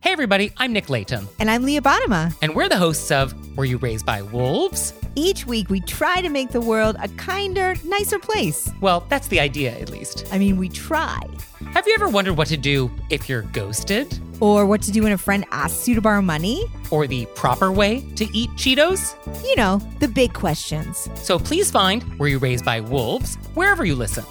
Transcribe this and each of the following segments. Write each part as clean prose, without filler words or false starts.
Hey everybody, I'm Nick Layton. And I'm Leah Bottima. And we're the hosts of Were You Raised by Wolves? Each week we try to make the world a kinder, nicer place. Well, that's the idea, at least. I mean, we try. Have you ever wondered what to do if you're ghosted? Or what to do when a friend asks you to borrow money? Or the proper way to eat Cheetos? You know, the big questions. So please find Were You Raised by Wolves wherever you listen.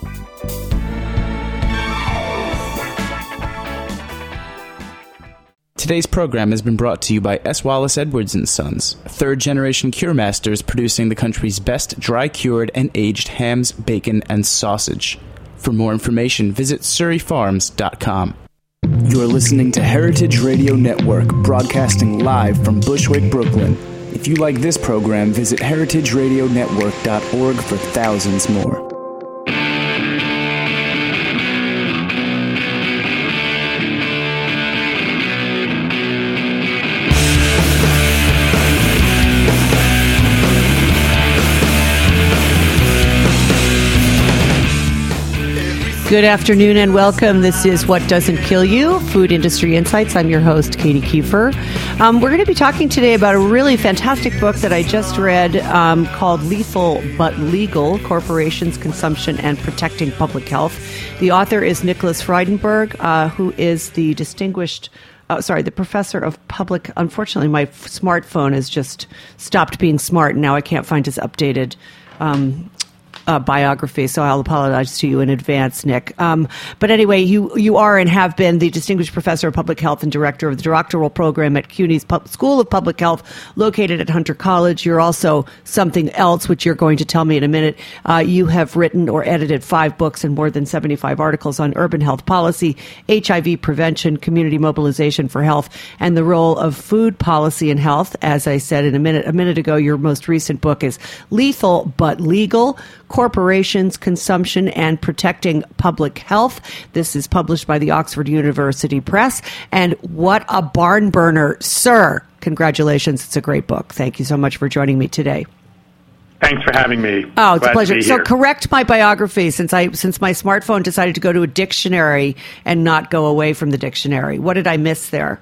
Today's program has been brought to you by S. Wallace Edwards & Sons, third-generation cure masters producing the country's best dry-cured and aged hams, bacon, and sausage. For more information, visit surreyfarms.com. You're listening to Heritage Radio Network, broadcasting live from Bushwick, Brooklyn. If you like this program, visit heritageradionetwork.org for thousands more. Good afternoon and welcome. This is What Doesn't Kill You, Food Industry Insights. I'm your host, Katie Kiefer. We're going to be talking today about a really fantastic book that I just read called Lethal But Legal, Corporations, Consumption, and Protecting Public Health. The author is Nicholas Friedenberg, who is the the professor of public. Unfortunately, my smartphone has just stopped being smart, and now I can't find his updated biography, so I'll apologize to you in advance, Nick. But anyway, you are and have been the Distinguished Professor of Public Health and Director of the Doctoral Program at CUNY's School of Public Health, located at Hunter College. You're also something else, which you're going to tell me in a minute. You have written or edited 5 books and more than 75 articles on urban health policy, HIV prevention, community mobilization for health, and the role of food policy in health. As I said a minute ago, your most recent book is Lethal But Legal, Corporations, Consumption, and Protecting Public Health. This is published by the Oxford University Press. And what a barn burner, sir. Congratulations. It's a great book. Thank you so much for joining me today. Thanks for having me. Oh, it's Glad a pleasure. To be So here. correct my biography since my smartphone decided to go to a dictionary and not go away from the dictionary. What did I miss there?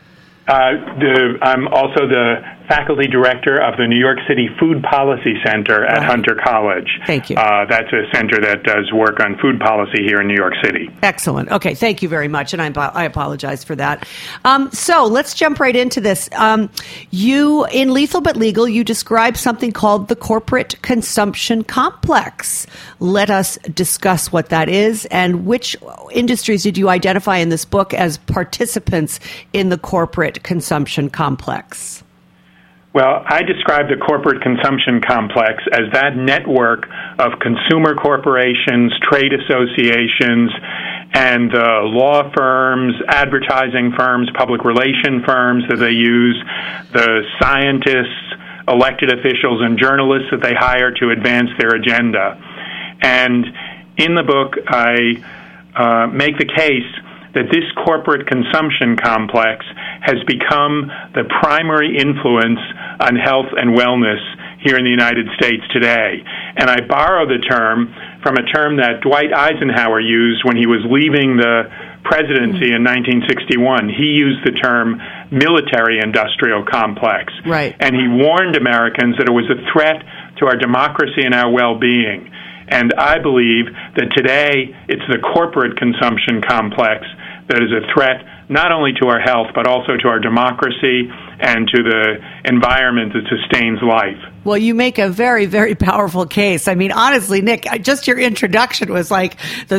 I'm also the faculty director of the New York City Food Policy Center at Hunter College. Thank you. That's a center that does work on food policy here in New York City. Excellent. Okay, thank you very much, and I apologize for that. So let's jump right into this. You, in Lethal But Legal, you describe something called the corporate consumption complex. Let us discuss what that is, and which industries did you identify in this book as participants in the corporate consumption complex? Well, I describe the corporate consumption complex as that network of consumer corporations, trade associations, and law firms, advertising firms, public relation firms that they use, the scientists, elected officials, and journalists that they hire to advance their agenda. And in the book, I make the case that this corporate consumption complex has become the primary influence on health and wellness here in the United States today. And I borrow the term from a term that Dwight Eisenhower used when he was leaving the presidency in 1961. He used the term military-industrial complex. Right. And he warned Americans that it was a threat to our democracy and our well-being. And I believe that today it's the corporate consumption complex that is a threat not only to our health, but also to our democracy and to the environment that sustains life. Well, you make a very, very powerful case. I mean, honestly, Nick, just your introduction was like the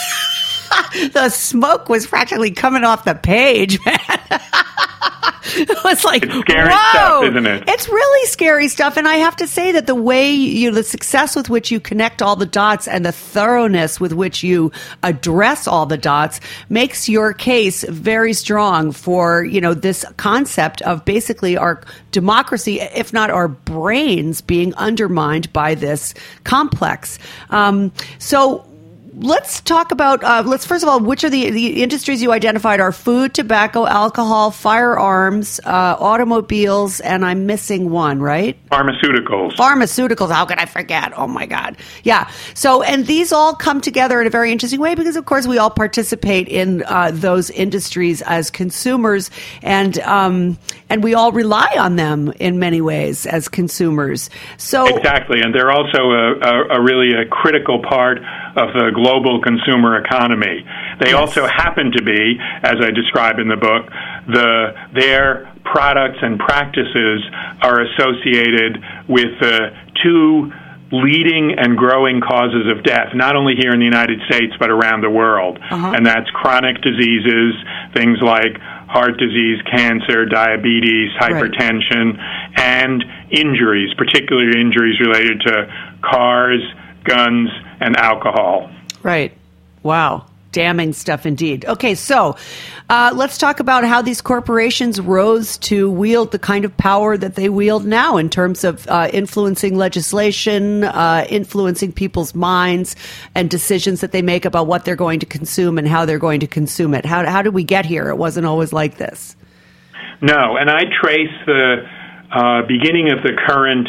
smoke was practically coming off the page, man. It was like, it's scary whoa! Stuff, isn't it? It's really scary stuff. And I have to say that the way the success with which you connect all the dots and the thoroughness with which you address all the dots makes your case very strong for, this concept of basically our democracy, if not our brains, being undermined by this complex. So let's talk about, let's first of all, which are the industries you identified are food, tobacco, alcohol, firearms, automobiles, and I'm missing one, right? Pharmaceuticals. How could I forget? Oh, my God. Yeah. So, and these all come together in a very interesting way because, of course, we all participate in those industries as consumers, and we all rely on them in many ways as consumers. So exactly, and they're also a really critical part of the global consumer economy. They also happen to be, as I describe in the book, their products and practices are associated with two leading and growing causes of death, not only here in the United States, but around the world. And that's chronic diseases, things like heart disease, cancer, diabetes, hypertension, and injuries, particularly injuries related to cars, guns, and alcohol. Right. Wow. Damning stuff indeed. Okay, so let's talk about how these corporations rose to wield the kind of power that they wield now in terms of influencing legislation, influencing people's minds and decisions that they make about what they're going to consume and how they're going to consume it. How did we get here? It wasn't always like this. No, and I trace the beginning of the current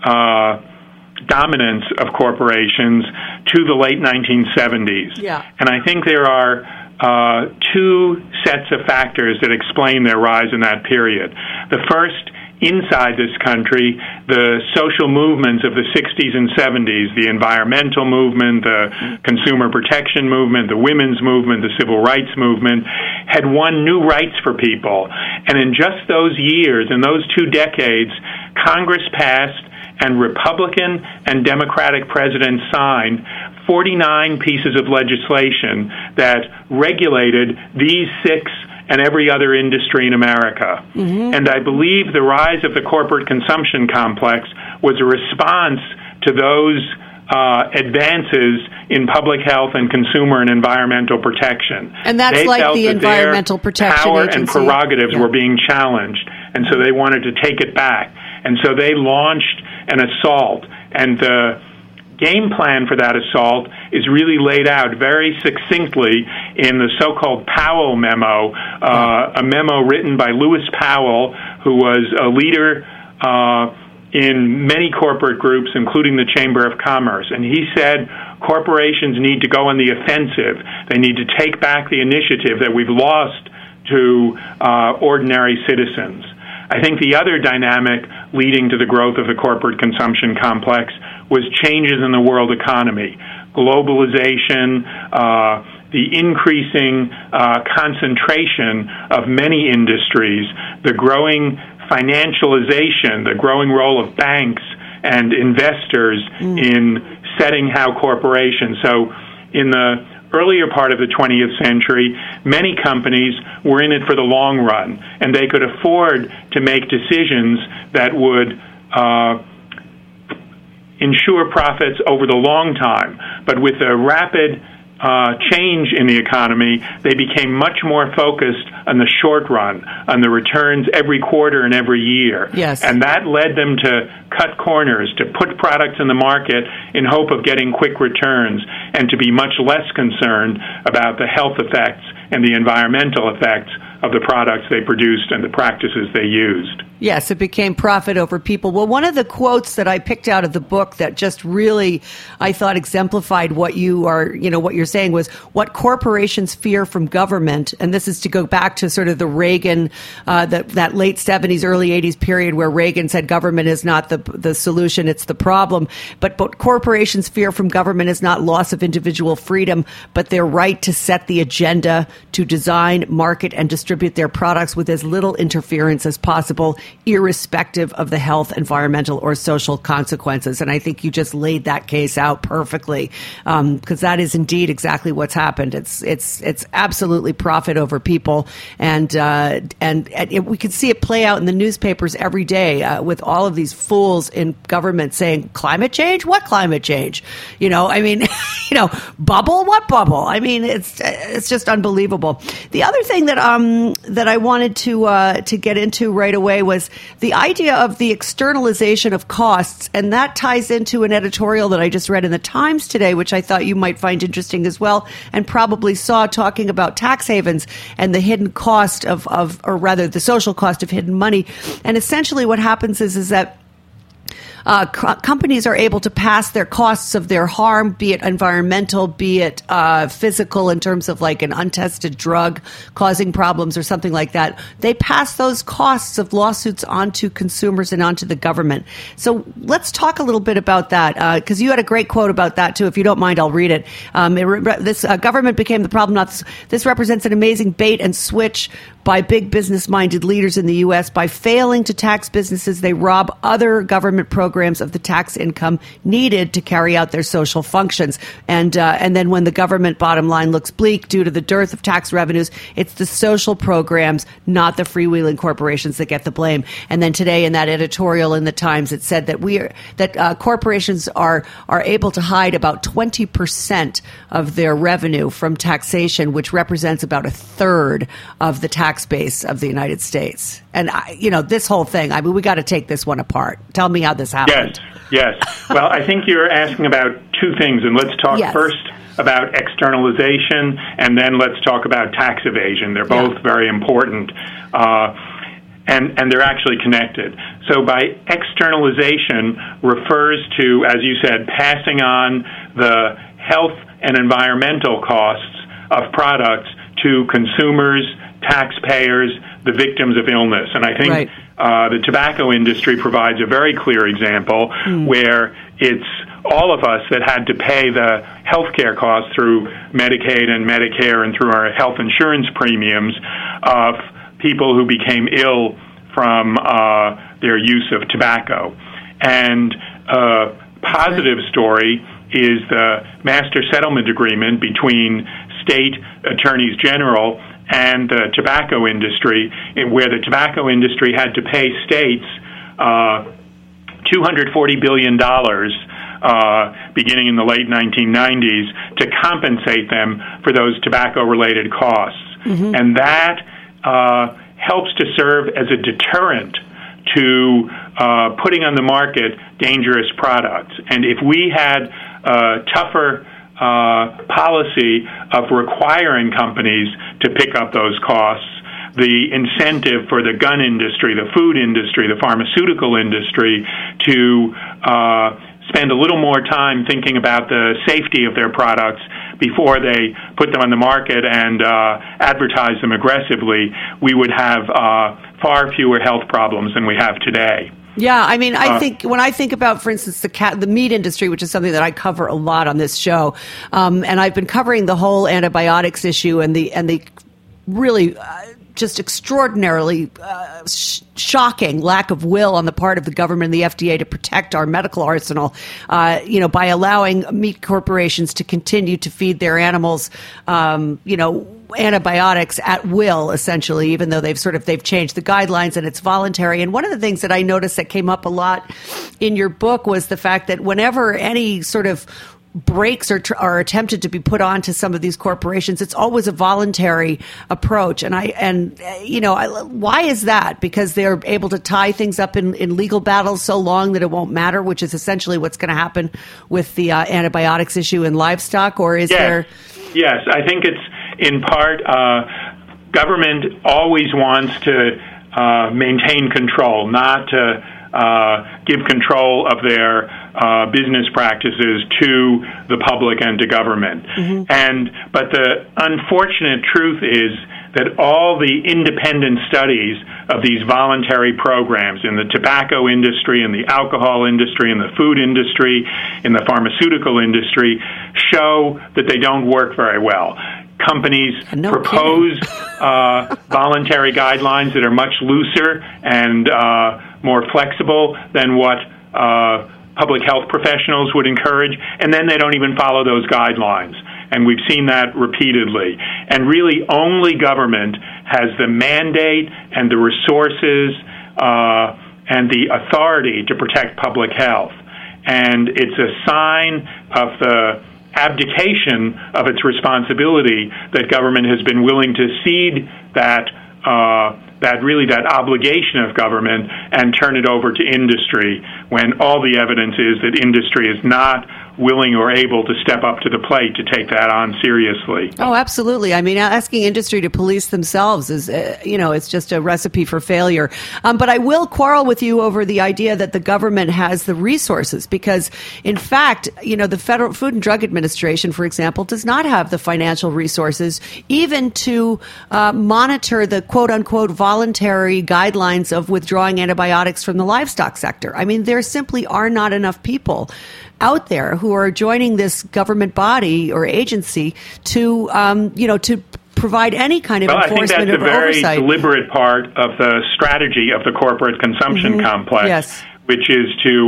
dominance of corporations to the late 1970s. And I think there are two sets of factors that explain their rise in that period. The first, inside this country, the social movements of the 60s and 70s, the environmental movement, the consumer protection movement, the women's movement, the civil rights movement, had won new rights for people. And in just those years, in those 2 decades, Congress passed and Republican and Democratic presidents signed 49 pieces of legislation that regulated these 6 and every other industry in America. And I believe the rise of the corporate consumption complex was a response to those advances in public health and consumer and environmental protection. And that's they like felt the that Environmental Protection power Agency. and prerogatives were being challenged, and so they wanted to take it back. And so they launched an assault, and the game plan for that assault is really laid out very succinctly in the so-called Powell memo, a memo written by Lewis Powell, who was a leader in many corporate groups, including the Chamber of Commerce. And he said corporations need to go on the offensive. They need to take back the initiative that we've lost to ordinary citizens. I think the other dynamic leading to the growth of the corporate consumption complex was changes in the world economy, globalization, the increasing concentration of many industries, the growing financialization, the growing role of banks and investors in setting how corporations. So in the earlier part of the 20th century, many companies were in it for the long run, and they could afford to make decisions that would ensure profits over the long time. But with a rapid change in the economy, they became much more focused on the short run, on the returns every quarter and every year. And that led them to cut corners, to put products in the market in hope of getting quick returns, and to be much less concerned about the health effects and the environmental effects of the products they produced and the practices they used. Yes, it became profit over people. Well, one of the quotes that I picked out of the book that just really, I thought, exemplified what you are, what you're saying was what corporations fear from government. And this is to go back to sort of the Reagan, that late 70s, early 80s period where Reagan said government is not the solution, it's the problem. But what corporations fear from government is not loss of individual freedom, but their right to set the agenda, to design, market, and distribute their products with as little interference as possible, irrespective of the health, environmental, or social consequences. And I think you just laid that case out perfectly, because that is indeed exactly what's happened. It's absolutely profit over people, and we can see it play out in the newspapers every day with all of these fools in government saying climate change. What climate change? Bubble. What bubble? I mean, it's just unbelievable. The other thing that that I wanted to get into right away was the idea of the externalization of costs, and that ties into an editorial that I just read in the Times today, which I thought you might find interesting as well, and probably saw, talking about tax havens and the hidden cost of or rather the social cost of hidden money. And essentially what happens is that companies are able to pass their costs of their harm, be it environmental, be it physical, in terms of like an untested drug causing problems or something like that. They pass those costs of lawsuits onto consumers and onto the government. So let's talk a little bit about that, because you had a great quote about that too. If you don't mind, I'll read it. This government became the problem. This represents an amazing bait and switch by big business-minded leaders in the U.S. By failing to tax businesses, they rob other government programs of the tax income needed to carry out their social functions. And then when the government bottom line looks bleak due to the dearth of tax revenues, it's the social programs, not the freewheeling corporations, that get the blame. And then today in that editorial in the Times, it said that corporations are able to hide about 20% of their revenue from taxation, which represents about a third of the tax base of the United States. And, this whole thing, I mean, we got to take this one apart. Tell me how this happened. Yes. Well, I think you're asking about two things, and let's talk first about externalization, and then let's talk about tax evasion. They're both very important, and they're actually connected. So by externalization refers to, as you said, passing on the health and environmental costs of products to consumers, taxpayers, the victims of illness. And I think the tobacco industry provides a very clear example where it's all of us that had to pay the health care costs through Medicaid and Medicare and through our health insurance premiums of people who became ill from their use of tobacco. And a positive story is the master settlement agreement between state attorneys general and the tobacco industry, where the tobacco industry had to pay states $240 billion beginning in the late 1990s to compensate them for those tobacco-related costs. And that helps to serve as a deterrent to putting on the market dangerous products. And if we had a tougher policy of requiring companies to pick up those costs, the incentive for the gun industry, the food industry, the pharmaceutical industry to spend a little more time thinking about the safety of their products before they put them on the market and advertise them aggressively, we would have far fewer health problems than we have today. Yeah, I mean, I think when I think about, for instance, the meat industry, which is something that I cover a lot on this show, and I've been covering the whole antibiotics issue and the really just extraordinarily shocking lack of will on the part of the government and the FDA to protect our medical arsenal, by allowing meat corporations to continue to feed their animals, antibiotics at will, essentially, even though they've changed the guidelines and it's voluntary. And one of the things that I noticed that came up a lot in your book was the fact that whenever any sort of brakes are attempted to be put on to some of these corporations, it's always a voluntary approach. Why is that? Because they're able to tie things up in legal battles so long that it won't matter, which is essentially what's going to happen with the antibiotics issue in livestock, or is there? Yes, I think it's in part government always wants to maintain control, not to give control of their business practices to the public and to government. But the unfortunate truth is that all the independent studies of these voluntary programs in the tobacco industry, in the alcohol industry, in the food industry, in the pharmaceutical industry show that they don't work very well. Companies propose voluntary guidelines that are much looser and more flexible than what public health professionals would encourage, and then they don't even follow those guidelines. And we've seen that repeatedly. And really only government has the mandate and the resources and the authority to protect public health. And it's a sign of the abdication of its responsibility that government has been willing to cede that that obligation of government and turn it over to industry, when all the evidence is that industry is not willing or able to step up to the plate to take that on seriously. Oh, absolutely. I mean, asking industry to police themselves is, it's just a recipe for failure. But I will quarrel with you over the idea that the government has the resources because, in fact, the Federal Food and Drug Administration, for example, does not have the financial resources even to monitor the quote-unquote voluntary guidelines of withdrawing antibiotics from the livestock sector. I mean, there simply are not enough people out there who are joining this government body or agency to, to provide any kind of enforcement or oversight. I think that's a very deliberate part of the strategy of the corporate consumption complex, yes. Which is to,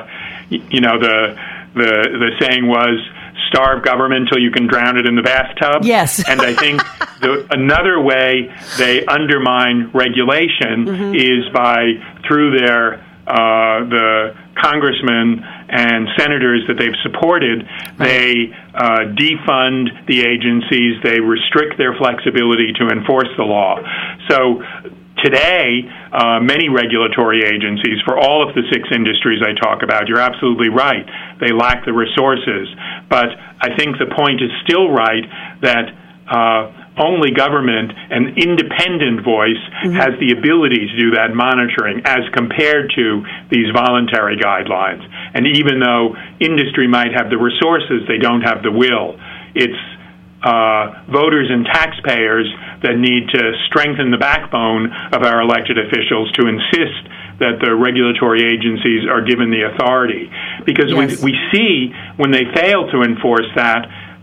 the saying was, starve government till you can drown it in the bathtub. Yes. And I think another way they undermine regulation is through their the congressmen and senators that they've supported, they defund the agencies, they restrict their flexibility to enforce the law. So today, many regulatory agencies, for all of the 6 industries I talk about, you're absolutely right, they lack the resources. But I think the point is still right that only government, an independent voice, has the ability to do that monitoring as compared to these voluntary guidelines. And even though industry might have the resources, they don't have the will. It's voters and taxpayers that need to strengthen the backbone of our elected officials to insist that the regulatory agencies are given the authority. Because we see when they fail to enforce that,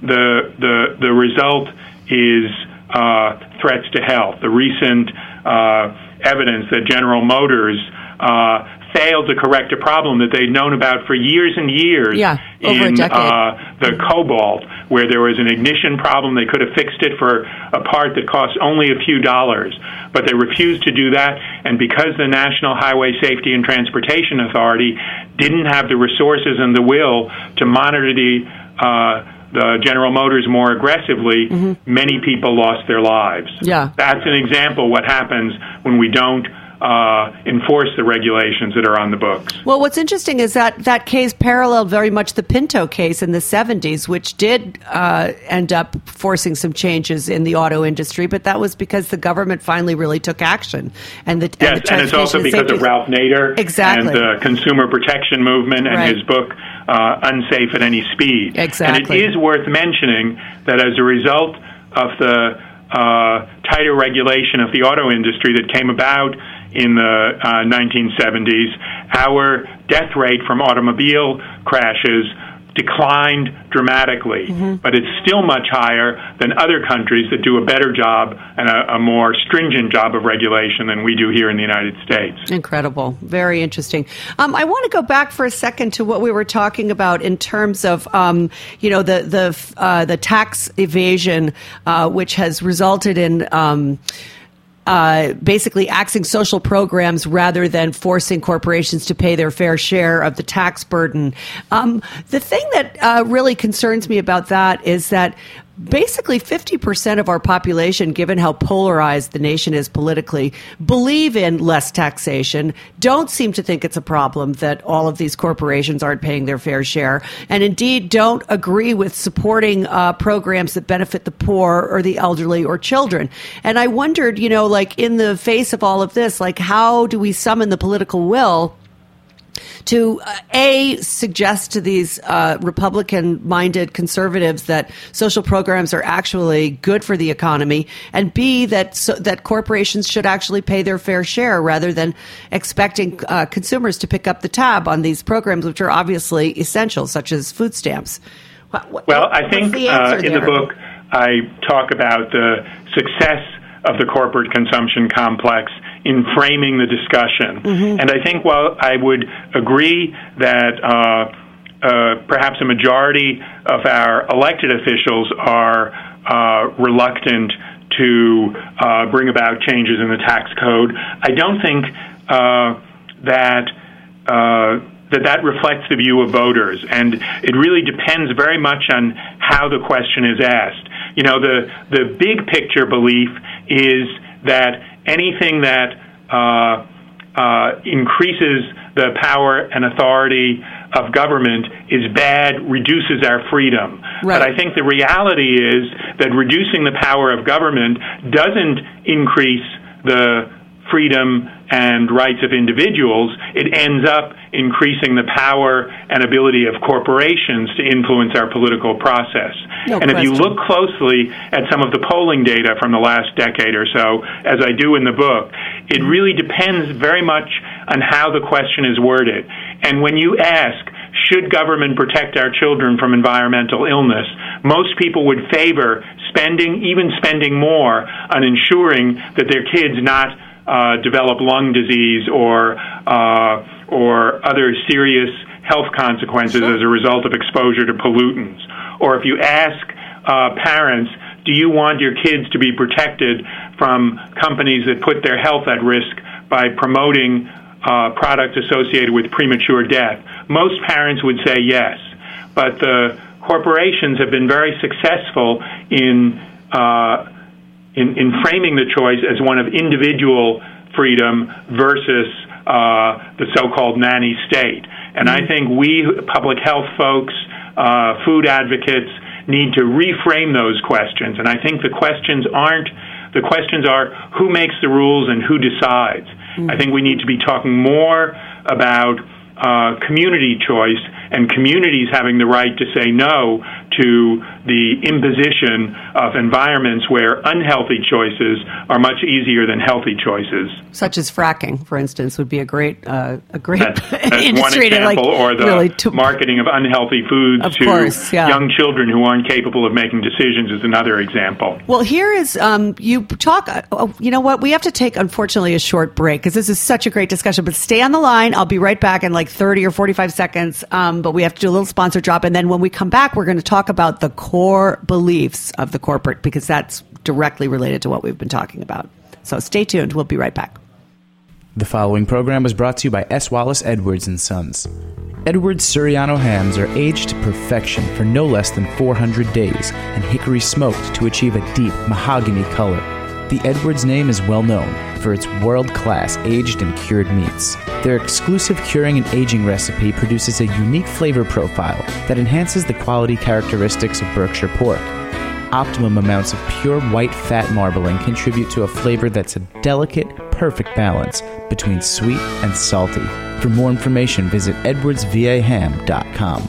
the result is threats to health. The recent evidence that General Motors failed to correct a problem that they'd known about for years and years in the Cobalt, where there was an ignition problem. They could have fixed it for a part that cost only a few dollars, but they refused to do that. And because the National Highway Safety and Transportation Authority didn't have the resources and the will to monitor the General Motors more aggressively, many people lost their lives. Yeah. That's an example of what happens when we don't enforce the regulations that are on the books. Well, what's interesting is that case paralleled very much the Pinto case in the 70s, which did end up forcing some changes in the auto industry, but that was because the government finally really took action. And and it's also because of Ralph Nader and the consumer protection movement and his book, Unsafe at Any Speed. Exactly. And it is worth mentioning that as a result of the tighter regulation of the auto industry that came about in the 1970s, our death rate from automobile crashes declined dramatically, but it's still much higher than other countries that do a better job and a more stringent job of regulation than we do here in the United States. Incredible. Very interesting. I want to go back for a second to what we were talking about in terms of, the tax evasion, which has resulted in basically axing social programs rather than forcing corporations to pay their fair share of the tax burden. The thing that really concerns me about that is that basically 50% of our population, given how polarized the nation is politically, believe in less taxation, don't seem to think it's a problem that all of these corporations aren't paying their fair share, and indeed don't agree with supporting programs that benefit the poor or the elderly or children. And I wondered, in the face of all of this, how do we summon the political will to suggest to these Republican-minded conservatives that social programs are actually good for the economy, and B, that corporations should actually pay their fair share rather than expecting consumers to pick up the tab on these programs, which are obviously essential, such as food stamps. I think in the book I talk about the success of the corporate consumption complex in framing the discussion. And I think while I would agree that perhaps a majority of our elected officials are reluctant to bring about changes in the tax code, I don't think that reflects the view of voters. And it really depends very much on how the question is asked. The big picture belief is that anything that increases the power and authority of government is bad, reduces our freedom. Right. But I think the reality is that reducing the power of government doesn't increase the freedom and rights of individuals. It ends up increasing the power and ability of corporations to influence our political process. No and question. if you look closely at some of the polling data from the last decade or so, as I do in the book, it really depends very much on how the question is worded. And when you ask, should government protect our children from environmental illness, most people would favor even spending more on ensuring that their kids not develop lung disease or other serious health consequences as a result of exposure to pollutants. Or if you ask parents, do you want your kids to be protected from companies that put their health at risk by promoting products associated with premature death? Most parents would say yes. But the corporations have been very successful in framing the choice as one of individual freedom versus the so-called nanny state. And I think we public health folks, food advocates, need to reframe those questions. And I think the questions are who makes the rules and who decides. I think we need to be talking more about community choice and communities having the right to say no to the imposition of environments where unhealthy choices are much easier than healthy choices. Such as fracking, for instance, would be a great That's industry one example, or the really marketing of unhealthy foods to young children who aren't capable of making decisions is another example. Well, here is, you talk, you know what, we have to take, unfortunately, a short break because this is such a great discussion, but stay on the line. I'll be right back in like 30 or 45 seconds, but we have to do a little sponsor drop, and then when we come back, we're going to talk about the core beliefs of the corporate, because that's directly related to what we've been talking about. So stay tuned. We'll be right back. The following program was brought to you by S. Wallace Edwards & Sons. Edwards Suriano hams are aged to perfection for no less than 400 days and hickory smoked to achieve a deep mahogany color. The Edwards name is well known for its world-class aged and cured meats. Their exclusive curing and aging recipe produces a unique flavor profile that enhances the quality characteristics of Berkshire pork. Optimum amounts of pure white fat marbling contribute to a flavor that's a delicate, perfect balance between sweet and salty. For more information, visit edwardsvaham.com.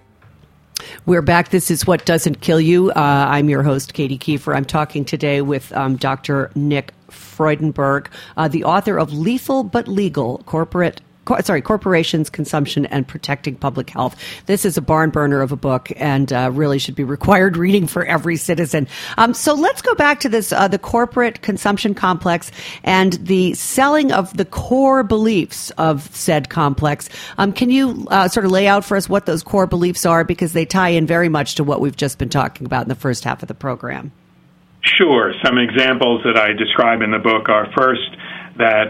We're back. This is What Doesn't Kill You. I'm your host, Katie Kiefer. I'm talking today with Dr. Nick Freudenberg, the author of Lethal But Legal, Corporations, Consumption, and Protecting Public Health. This is a barn burner of a book and really should be required reading for every citizen. So let's go back to this, the corporate consumption complex and the selling of the core beliefs of said complex. Can you sort of lay out for us what those core beliefs are, because they tie in very much to what we've just been talking about in the first half of the program? Sure. Some examples that I describe in the book are, first, that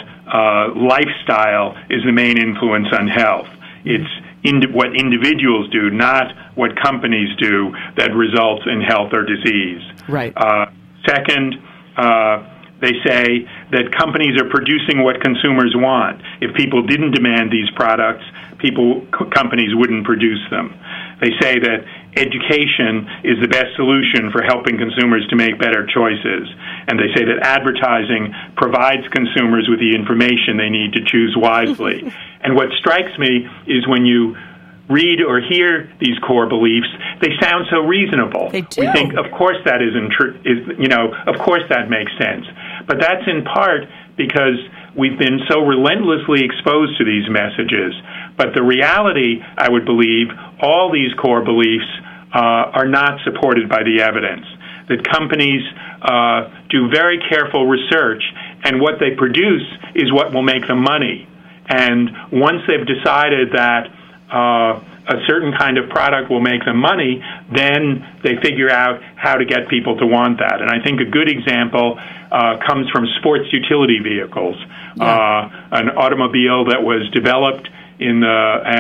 lifestyle is the main influence on health. It's what individuals do, not what companies do, that results in health or disease. Right. Second, they say that companies are producing what consumers want. If people didn't demand these products, companies wouldn't produce them. They say that education is the best solution for helping consumers to make better choices. And they say that advertising provides consumers with the information they need to choose wisely. And what strikes me is when you read or hear these core beliefs, they sound so reasonable. They do. We think, of course, that of course that makes sense. But that's in part because we've been so relentlessly exposed to these messages. But the reality, I would believe, all these core beliefs are not supported by the evidence. That companies do very careful research, and what they produce is what will make them money. And once they've decided that a certain kind of product will make them money, then they figure out how to get people to want that. And I think a good example comes from sports utility vehicles, an automobile that was developed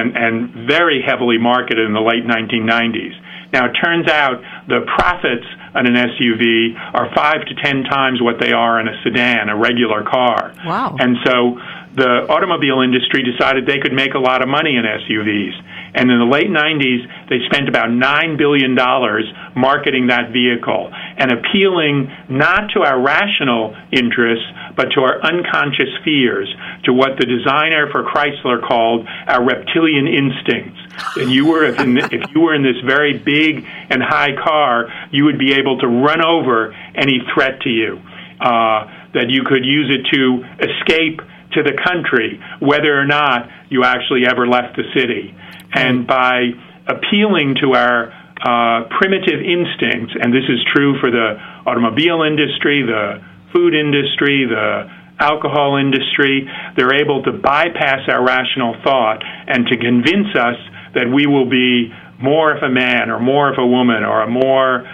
and very heavily marketed in the late 1990s. Now, it turns out the profits on an SUV are 5 to 10 times what they are in a sedan, a regular car. Wow. And so the automobile industry decided they could make a lot of money in SUVs. And in the late 90s, they spent about $9 billion marketing that vehicle and appealing not to our rational interests, but to our unconscious fears, to what the designer for Chrysler called our reptilian instincts. And if you were in this very big and high car, you would be able to run over any threat to you, that you could use it to escape to the country, whether or not you actually ever left the city. And by appealing to our primitive instincts, and this is true for the automobile industry, the food industry, the alcohol industry, they're able to bypass our rational thought and to convince us that we will be more of a man or more of a woman or a more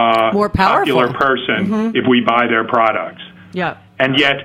popular person if we buy their products. Yeah. And yet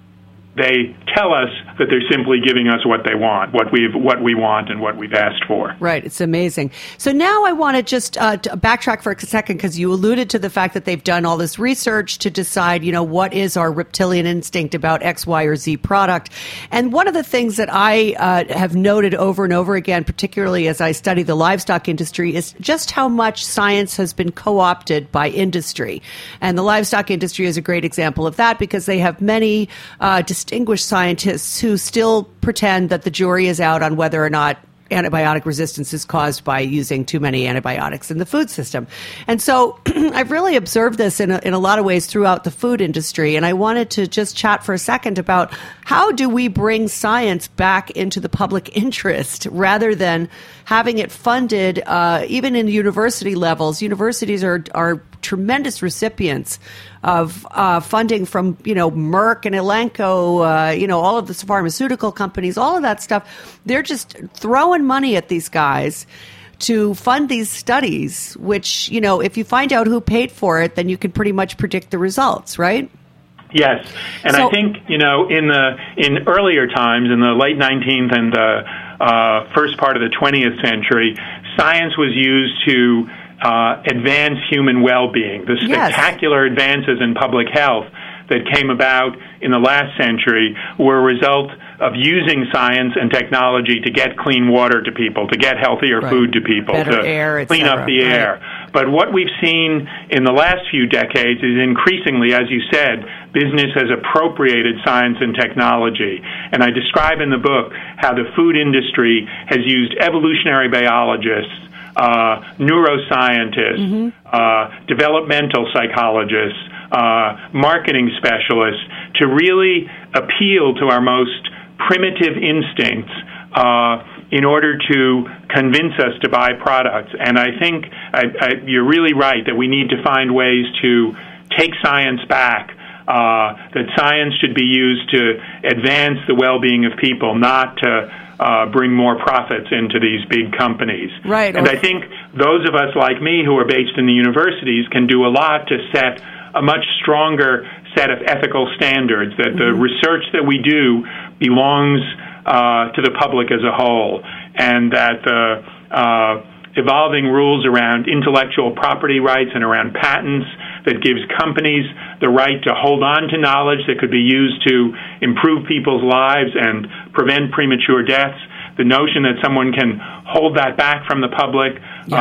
they tell us that they're simply giving us what they want, what we want and what we've asked for. Right. It's amazing. So now I want to just to backtrack for a second, because you alluded to the fact that they've done all this research to decide, what is our reptilian instinct about X, Y, or Z product. And one of the things that I have noted over and over again, particularly as I study the livestock industry, is just how much science has been co-opted by industry. And the livestock industry is a great example of that, because they have many distinguished scientists who still pretend that the jury is out on whether or not antibiotic resistance is caused by using too many antibiotics in the food system. And so I've really observed this in a lot of ways throughout the food industry. And I wanted to just chat for a second about how do we bring science back into the public interest rather than having it funded even in university levels. Universities are tremendous recipients of funding from, Merck and Elanco, all of the pharmaceutical companies, all of that stuff. They're just throwing money at these guys to fund these studies, which, if you find out who paid for it, then you can pretty much predict the results, right? Yes. And I think, in earlier times, in the late 19th and the first part of the 20th century, science was used to advance human well-being. The spectacular advances in public health that came about in the last century were a result of using science and technology to get clean water to people, to get healthier food to people, better to air, clean up the air. But what we've seen in the last few decades is increasingly, as you said, business has appropriated science and technology. And I describe in the book how the food industry has used evolutionary biologists, neuroscientists, developmental psychologists, marketing specialists to really appeal to our most primitive instincts in order to convince us to buy products. And I think you're really right that we need to find ways to take science back, that science should be used to advance the well-being of people, not to bring more profits into these big companies. Right. And I think those of us like me who are based in the universities can do a lot to set a much stronger set of ethical standards, that the research that we do belongs to the public as a whole, and that the evolving rules around intellectual property rights and around patents that gives companies the right to hold on to knowledge that could be used to improve people's lives and prevent premature deaths. The notion that someone can hold that back from the public,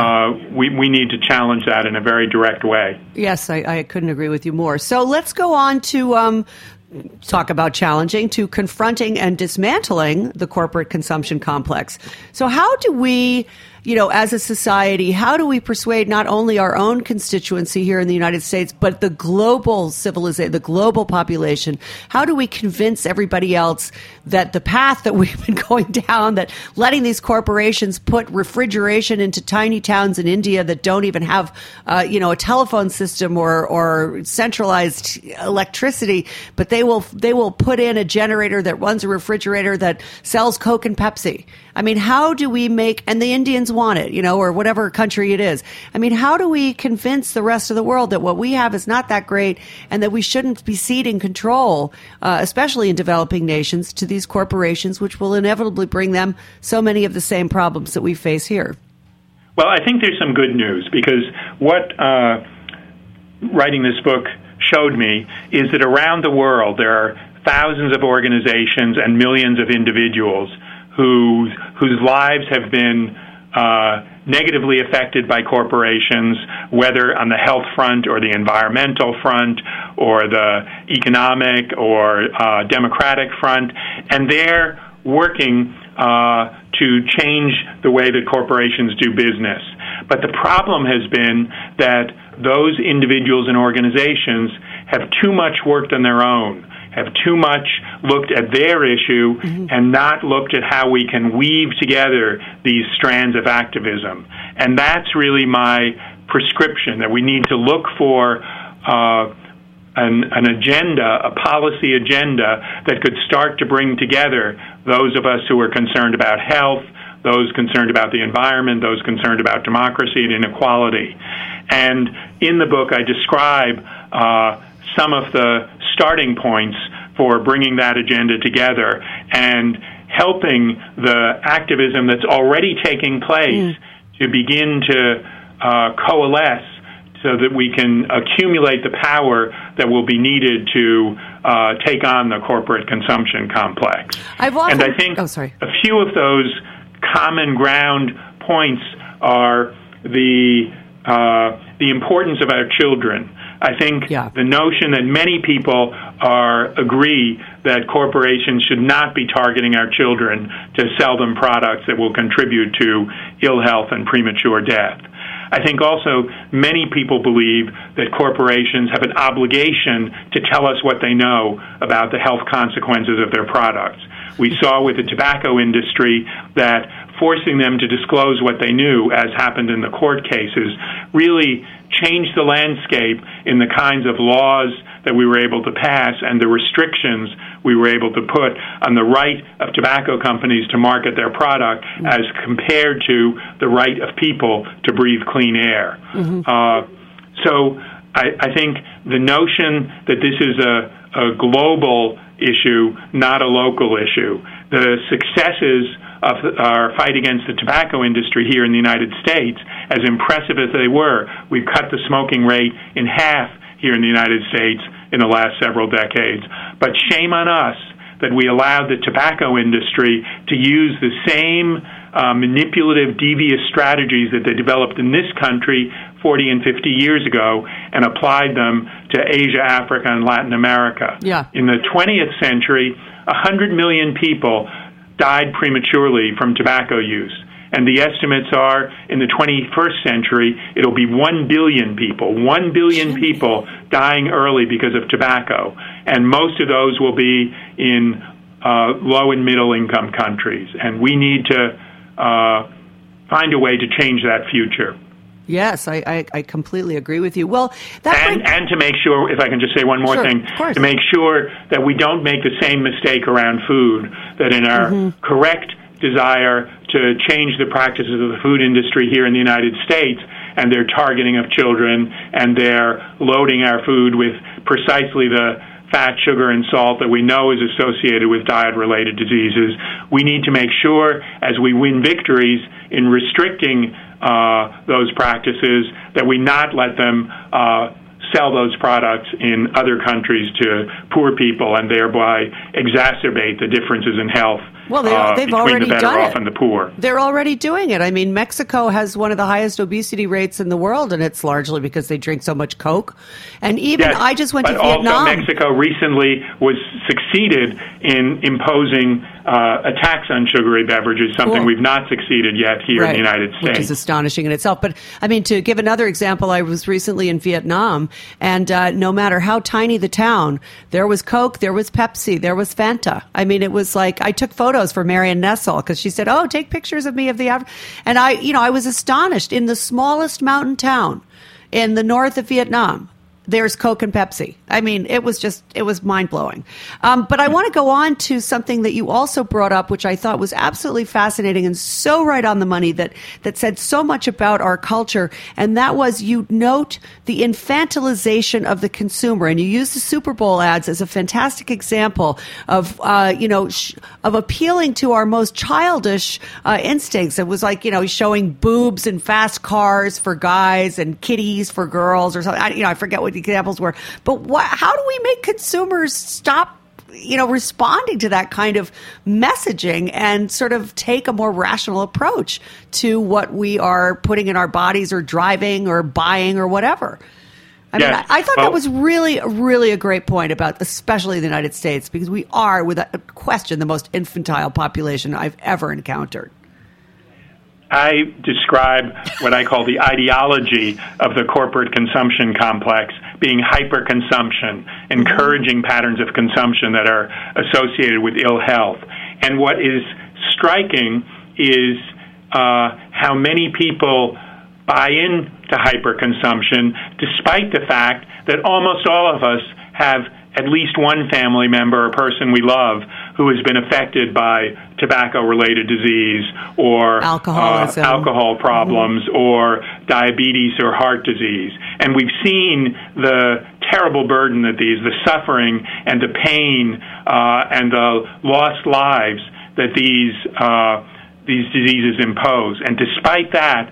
we need to challenge that in a very direct way. Yes, I couldn't agree with you more. So let's go on to talk about challenging, to confronting and dismantling the corporate consumption complex. So how do we, as a society, how do we persuade not only our own constituency here in the United States, but the global civilization, the global population? How do we convince everybody else that the path that we've been going down, that letting these corporations put refrigeration into tiny towns in India that don't even have, a telephone system or centralized electricity, but they will put in a generator that runs a refrigerator that sells Coke and Pepsi? I mean, how do we and the Indians want it, or whatever country it is. I mean, how do we convince the rest of the world that what we have is not that great and that we shouldn't be ceding control, especially in developing nations, to these corporations, which will inevitably bring them so many of the same problems that we face here? Well, I think there's some good news, because what writing this book showed me is that around the world there are thousands of organizations and millions of individuals whose lives have been negatively affected by corporations, whether on the health front or the environmental front or the economic or democratic front, and they're working to change the way that corporations do business. But the problem has been that those individuals and organizations have too much worked on their own, have too much looked at their issue and not looked at how we can weave together these strands of activism. And that's really my prescription, that we need to look for an agenda, a policy agenda that could start to bring together those of us who are concerned about health, those concerned about the environment, those concerned about democracy and inequality. And in the book, I describe some of the starting points for bringing that agenda together and helping the activism that's already taking place to begin to coalesce so that we can accumulate the power that will be needed to take on the corporate consumption complex. And I think a few of those common ground points are the importance of our children. I think the notion that many people agree that corporations should not be targeting our children to sell them products that will contribute to ill health and premature death. I think also many people believe that corporations have an obligation to tell us what they know about the health consequences of their products. We saw with the tobacco industry that forcing them to disclose what they knew, as happened in the court cases, really changed the landscape in the kinds of laws that we were able to pass and the restrictions we were able to put on the right of tobacco companies to market their product as compared to the right of people to breathe clean air. So I think the notion that this is a global issue, not a local issue, the successes of our fight against the tobacco industry here in the United States, as impressive as they were, we've cut the smoking rate in half here in the United States in the last several decades. But shame on us that we allowed the tobacco industry to use the same manipulative, devious strategies that they developed in this country 40 and 50 years ago and applied them to Asia, Africa, and Latin America. In the 20th century, 100 million people died prematurely from tobacco use. And the estimates are in the 21st century, it'll be 1 billion people. 1 billion people dying early because of tobacco. And most of those will be in low and middle income countries. And we need to find a way to change that future. Yes, I completely agree with you. Well, and to make sure, if I can just say one more thing, to make sure that we don't make the same mistake around food, that in our correct desire to change the practices of the food industry here in the United States and their targeting of children and their loading our food with precisely the fat, sugar, and salt that we know is associated with diet-related diseases, we need to make sure, as we win victories in restricting those practices, that we not let them sell those products in other countries to poor people and thereby exacerbate the differences in health they've already between the better off and the poor. They're already doing it. I mean, Mexico has one of the highest obesity rates in the world, and it's largely because they drink so much Coke. And even I just went to Vietnam. But also Mexico recently succeeded in imposing a tax on sugary beverages, something we've not succeeded yet here in the United States. Which is astonishing in itself. But, I mean, to give another example, I was recently in Vietnam, and no matter how tiny the town, there was Coke, there was Pepsi, there was Fanta. I mean, it was like, I took photos for Marion Nessel because she said, take pictures of me of the and I was astonished. In the smallest mountain town in the north of Vietnam, there's Coke and Pepsi. I mean, it was mind-blowing. But I want to go on to something that you also brought up, which I thought was absolutely fascinating and so right on the money that said so much about our culture. And that was, you note the infantilization of the consumer. And you use the Super Bowl ads as a fantastic example of, of appealing to our most childish instincts. It was like, showing boobs and fast cars for guys and kitties for girls or something. I forget what the examples were. But how do we make consumers stop responding to that kind of messaging and sort of take a more rational approach to what we are putting in our bodies or driving or buying or whatever? I mean, I thought that was really, really a great point about especially the United States, because we are, without question, the most infantile population I've ever encountered. I describe what I call the ideology of the corporate consumption complex being hyperconsumption, encouraging patterns of consumption that are associated with ill health. And what is striking is how many people buy into hyperconsumption, despite the fact that almost all of us have at least one family member or person we love who has been affected by tobacco-related disease or alcohol problems or diabetes or heart disease. And we've seen the terrible burden that the suffering and the pain and the lost lives that these diseases impose. And despite that,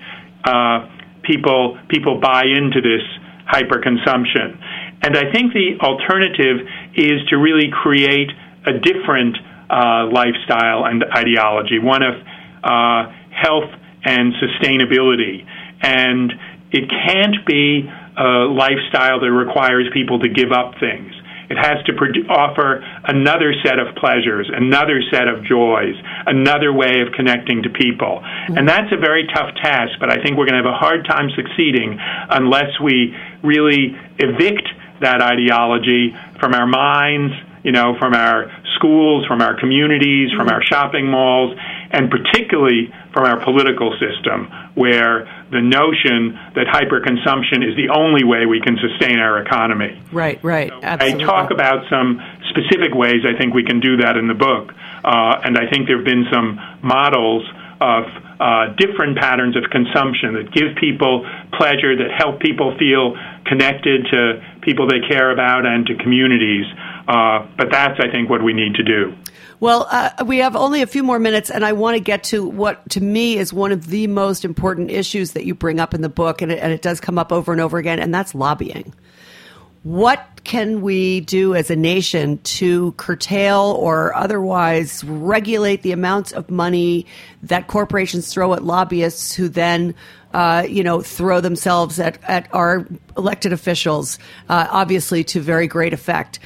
people buy into this hyperconsumption. And I think the alternative is to really create a different lifestyle and ideology, one of health and sustainability. And it can't be a lifestyle that requires people to give up things. It has to offer another set of pleasures, another set of joys, another way of connecting to people. And that's a very tough task, but I think we're going to have a hard time succeeding unless we really evict that ideology from our minds, from our schools, from our communities, from our shopping malls, and particularly from our political system, where the notion that hyperconsumption is the only way we can sustain our economy. Right, So absolutely. I talk about some specific ways I think we can do that in the book, and I think there have been some models of different patterns of consumption that give people pleasure, that help people feel connected to people they care about and to communities. But that's, I think, what we need to do. Well, we have only a few more minutes, and I want to get to what, to me, is one of the most important issues that you bring up in the book, and it does come up over and over again, and that's lobbying. What can we do as a nation to curtail or otherwise regulate the amounts of money that corporations throw at lobbyists who then, throw themselves at our elected officials, obviously to very great effect?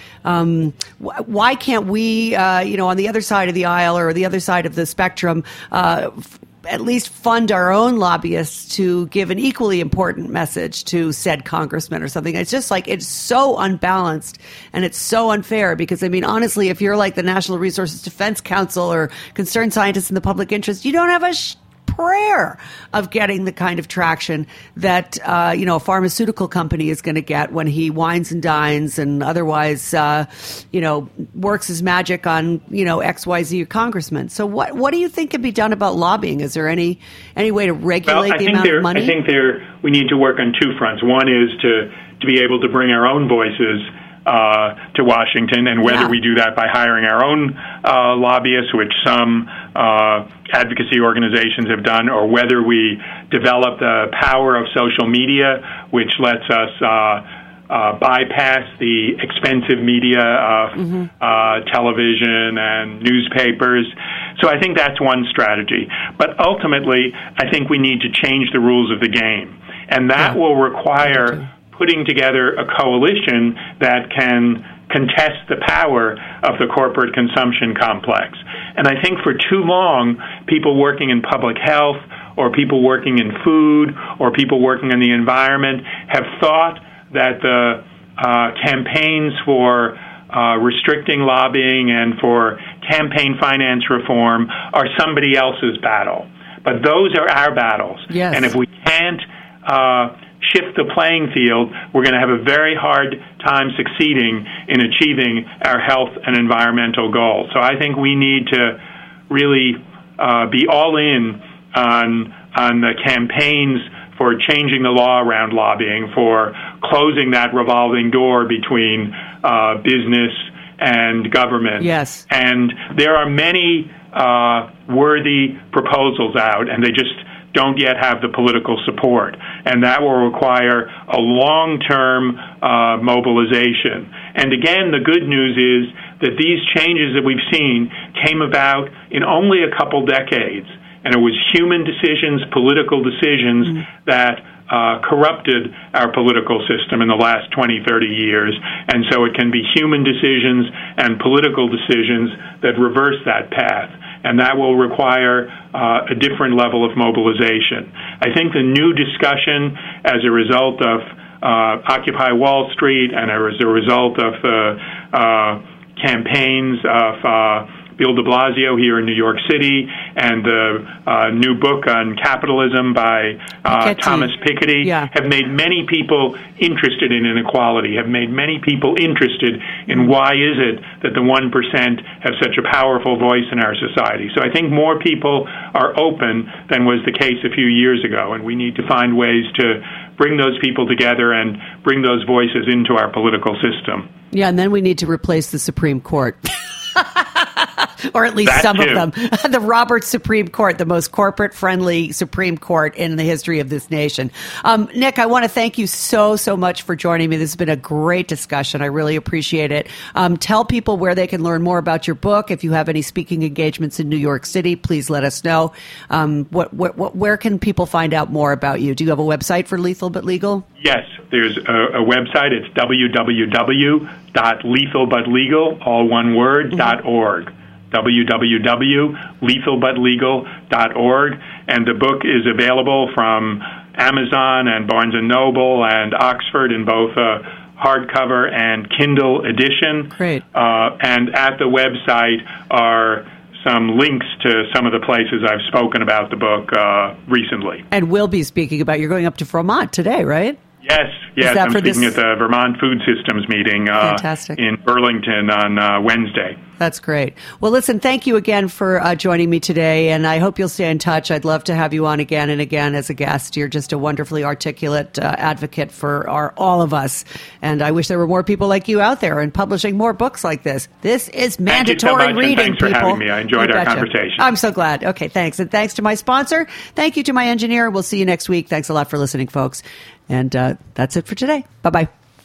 Why can't we, on the other side of the aisle or the other side of the spectrum, at least fund our own lobbyists to give an equally important message to said congressman or something? It's just like, it's so unbalanced and it's so unfair because, honestly, if you're like the National Resources Defense Council or concerned scientists in the public interest, you don't have a prayer of getting the kind of traction that, a pharmaceutical company is going to get when he wines and dines and otherwise, works his magic on, XYZ congressman. So what do you think can be done about lobbying? Is there any way to regulate the amount of money? I think we need to work on two fronts. One is to be able to bring our own voices to Washington, and whether we do that by hiring our own lobbyists, which some advocacy organizations have done, or whether we develop the power of social media, which lets us bypass the expensive media of television and newspapers. So I think that's one strategy. But ultimately, I think we need to change the rules of the game, and that will require putting together a coalition that can contest the power of the corporate consumption complex. And I think for too long, people working in public health or people working in food or people working in the environment have thought that the campaigns for restricting lobbying and for campaign finance reform are somebody else's battle. But those are our battles. Yes. And if we can't shift the playing field, we're going to have a very hard time succeeding in achieving our health and environmental goals. So I think we need to really be all in on the campaigns for changing the law around lobbying, for closing that revolving door between business and government. Yes. And there are many worthy proposals out, and they just don't yet have the political support. And that will require a long-term mobilization. And again, the good news is that these changes that we've seen came about in only a couple decades. And it was human decisions, political decisions that corrupted our political system in the last 20, 30 years. And so it can be human decisions and political decisions that reverse that path. And that will require a different level of mobilization. I think the new discussion as a result of Occupy Wall Street and as a result of the campaigns of Bill de Blasio here in New York City, and the new book on capitalism by Thomas Piketty have made many people interested in inequality, have made many people interested in why is it that the 1% have such a powerful voice in our society. So I think more people are open than was the case a few years ago, and we need to find ways to bring those people together and bring those voices into our political system. Yeah, and then we need to replace the Supreme Court. Or at least that some too. of them. The Roberts Supreme Court, the most corporate-friendly Supreme Court in the history of this nation. Nick, I want to thank you so much for joining me. This has been a great discussion. I really appreciate it. Tell people where they can learn more about your book. If you have any speaking engagements in New York City, please let us know. Where can people find out more about you? Do you have a website for Lethal But Legal? Yes, there's a website. It's www.lethalbutlegal, all one word, .org. www.lethalbutlegal.org, and the book is available from Amazon and Barnes & Noble and Oxford in both hardcover and Kindle edition. Great. And at the website are some links to some of the places I've spoken about the book recently. And we'll be speaking about, you're going up to Vermont today, right? Yes. I'm speaking at the Vermont Food Systems meeting in Burlington on Wednesday. That's great. Well, listen, thank you again for joining me today, and I hope you'll stay in touch. I'd love to have you on again and again as a guest. You're just a wonderfully articulate advocate for all of us, and I wish there were more people like you out there and publishing more books like this. This is mandatory reading, thanks people. For having me. I enjoyed our conversation. I'm so glad. Okay, thanks. And thanks to my sponsor. Thank you to my engineer. We'll see you next week. Thanks a lot for listening, folks. And that's it for today. Bye-bye.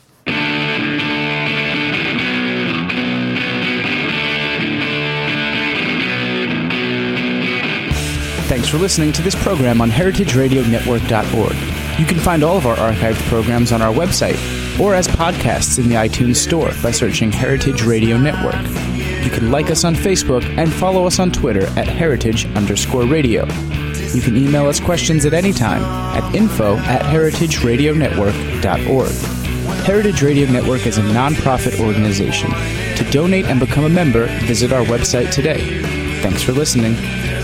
Thanks for listening to this program on heritageradionetwork.org. You can find all of our archived programs on our website or as podcasts in the iTunes Store by searching Heritage Radio Network. You can like us on Facebook and follow us on Twitter at @heritage_radio. You can email us questions at any time at info@heritageradionetwork.org. Heritage Radio Network is a nonprofit organization. To donate and become a member, visit our website today. Thanks for listening.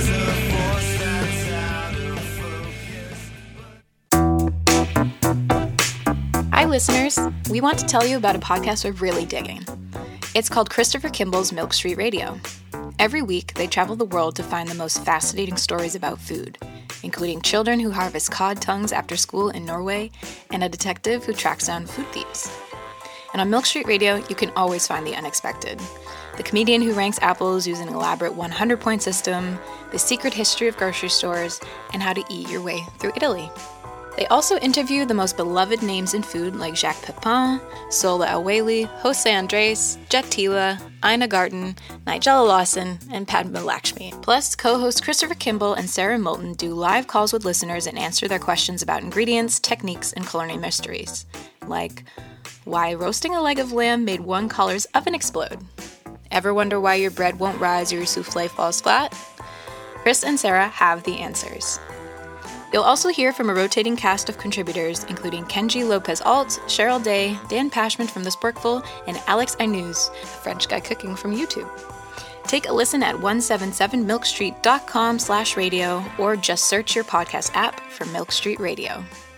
Hi, listeners. We want to tell you about a podcast we're really digging. It's called Christopher Kimball's Milk Street Radio. Every week, they travel the world to find the most fascinating stories about food, including children who harvest cod tongues after school in Norway and a detective who tracks down food thieves. And on Milk Street Radio, you can always find the unexpected. The comedian who ranks apples using an elaborate 100-point system, the secret history of grocery stores, and how to eat your way through Italy. They also interview the most beloved names in food like Jacques Pepin, Sola El-Waylly, Jose Andres, Jet Tila, Ina Garten, Nigella Lawson, and Padma Lakshmi. Plus, co-hosts Christopher Kimball and Sarah Moulton do live calls with listeners and answer their questions about ingredients, techniques, and culinary mysteries. Like, why roasting a leg of lamb made one caller's oven explode? Ever wonder why your bread won't rise or your souffle falls flat? Chris and Sarah have the answers. You'll also hear from a rotating cast of contributors, including Kenji Lopez-Alt, Cheryl Day, Dan Pashman from The Sporkful, and Alex Aynous, a French guy cooking from YouTube. Take a listen at 177milkstreet.com/radio or just search your podcast app for Milk Street Radio.